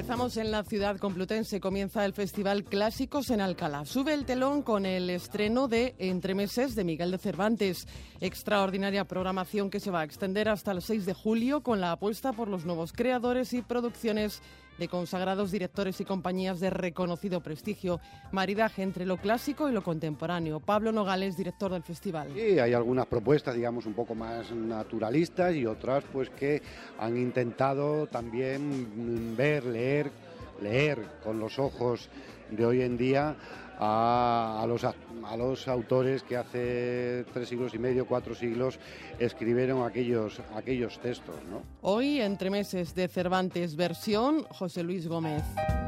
Empezamos en la ciudad complutense. Comienza el Festival Clásicos en Alcalá. Sube el telón con el estreno de Entremeses de Miguel de Cervantes. Extraordinaria programación que se va a extender hasta el 6 de julio con la apuesta por los nuevos creadores y producciones de consagrados directores y compañías de reconocido prestigio. Maridaje entre lo clásico y lo contemporáneo. Pablo Nogales, director del festival. Sí, hay algunas propuestas, digamos, un poco más naturalistas y otras pues que han intentado también leer con los ojos de hoy en día a los autores que hace 3 siglos y medio, 4 siglos escribieron aquellos textos, ¿no? Hoy, Entremeses de Cervantes, versión José Luis Gómez.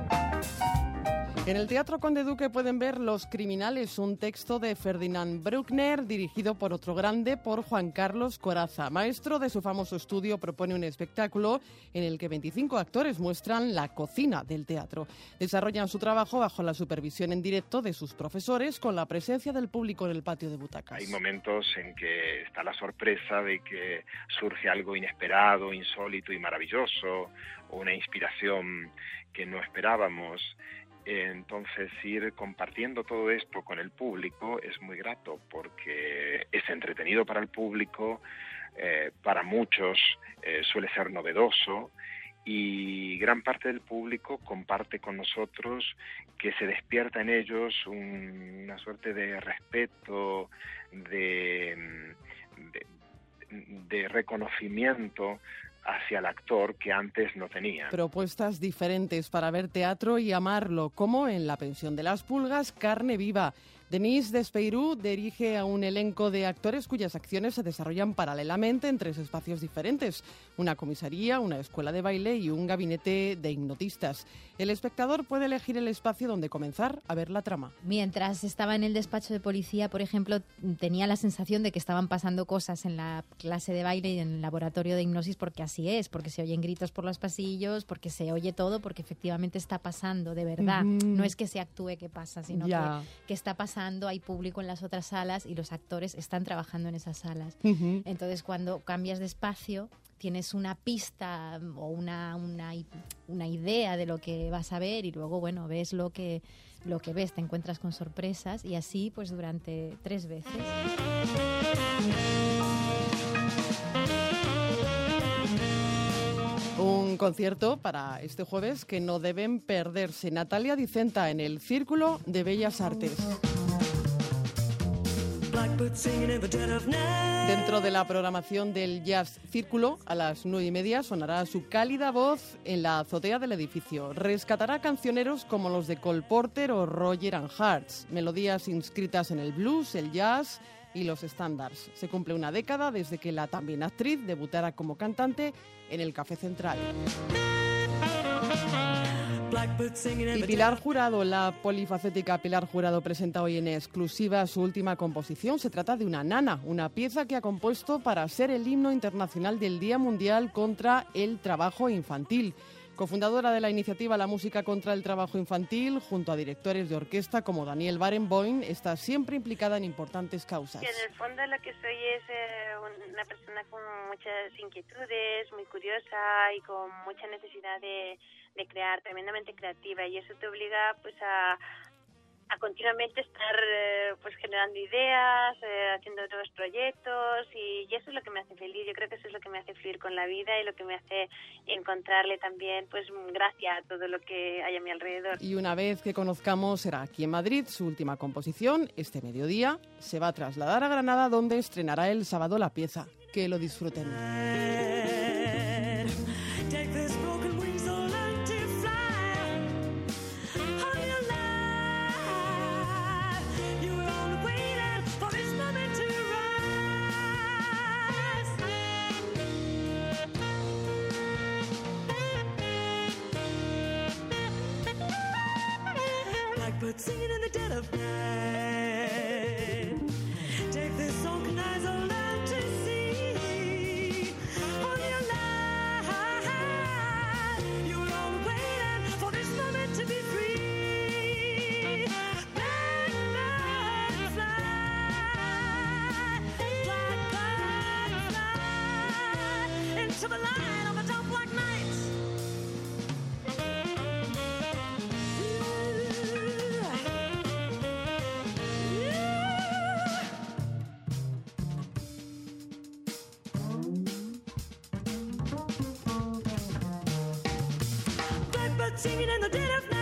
En el Teatro Conde Duque pueden ver Los Criminales, un texto de Ferdinand Bruckner, dirigido por otro grande, por Juan Carlos Corazza. Maestro de su famoso estudio, propone un espectáculo en el que 25 actores muestran la cocina del teatro. Desarrollan su trabajo bajo la supervisión en directo de sus profesores, con la presencia del público en el patio de butacas. Hay momentos en que está la sorpresa de que surge algo inesperado, insólito y maravilloso, o una inspiración que no esperábamos. Entonces, ir compartiendo todo esto con el público es muy grato porque es entretenido para el público, para muchos suele ser novedoso y gran parte del público comparte con nosotros que se despierta en ellos una suerte de respeto, de reconocimiento hacia el actor que antes no tenía. Propuestas diferentes para ver teatro y amarlo, como en La Pensión de las Pulgas, Carne Viva. Denise Despeirú dirige a un elenco de actores cuyas acciones se desarrollan paralelamente en 3 espacios diferentes: una comisaría, una escuela de baile y un gabinete de hipnotistas. El espectador puede elegir el espacio donde comenzar a ver la trama. Mientras estaba en el despacho de policía, por ejemplo, tenía la sensación de que estaban pasando cosas en la clase de baile y en el laboratorio de hipnosis, porque así es, porque se oyen gritos por los pasillos, porque se oye todo, porque efectivamente está pasando de verdad. No es que se actúe que pasa, sino que está pasando. Hay público en las otras salas y los actores están trabajando en esas salas. Entonces, cuando cambias de espacio, tienes una pista o una idea de lo que vas a ver y luego, bueno, ves lo que ves, te encuentras con sorpresas y así, pues, durante 3 veces. Un concierto para este jueves que no deben perderse. Natalia Dicenta en el Círculo de Bellas Artes. Dentro de la programación del Jazz Círculo, a las 9:30 sonará su cálida voz en la azotea del edificio. Rescatará cancioneros como los de Cole Porter o Roger and Hearts, melodías inscritas en el blues, el jazz y los estándares. Se cumple una década desde que la también actriz debutara como cantante en el Café Central. Y Pilar Jurado, la polifacética Pilar Jurado, presenta hoy en exclusiva su última composición. Se trata de Una nana, una pieza que ha compuesto para ser el himno internacional del Día Mundial contra el Trabajo Infantil. Cofundadora de la iniciativa La Música contra el Trabajo Infantil, junto a directores de orquesta como Daniel Barenboim, está siempre implicada en importantes causas. En el fondo lo que soy es una persona con muchas inquietudes, muy curiosa y con mucha necesidad de crear, tremendamente creativa, y eso te obliga pues a continuamente estar pues generando ideas, haciendo nuevos proyectos, y eso es lo que me hace feliz. Yo creo que eso es lo que me hace fluir con la vida y lo que me hace encontrarle también pues gracia a todo lo que hay a mi alrededor. Y una vez que conozcamos, será aquí en Madrid su última composición. Este mediodía se va a trasladar a Granada, donde estrenará el sábado la pieza. Que lo disfruten. But singing in the dead of night. Take this song and eyes all out to see. On your life, you were all waiting for this moment to be free. Blackbird fly, blackbird fly into the light of a dark black night. singing in the dead of night.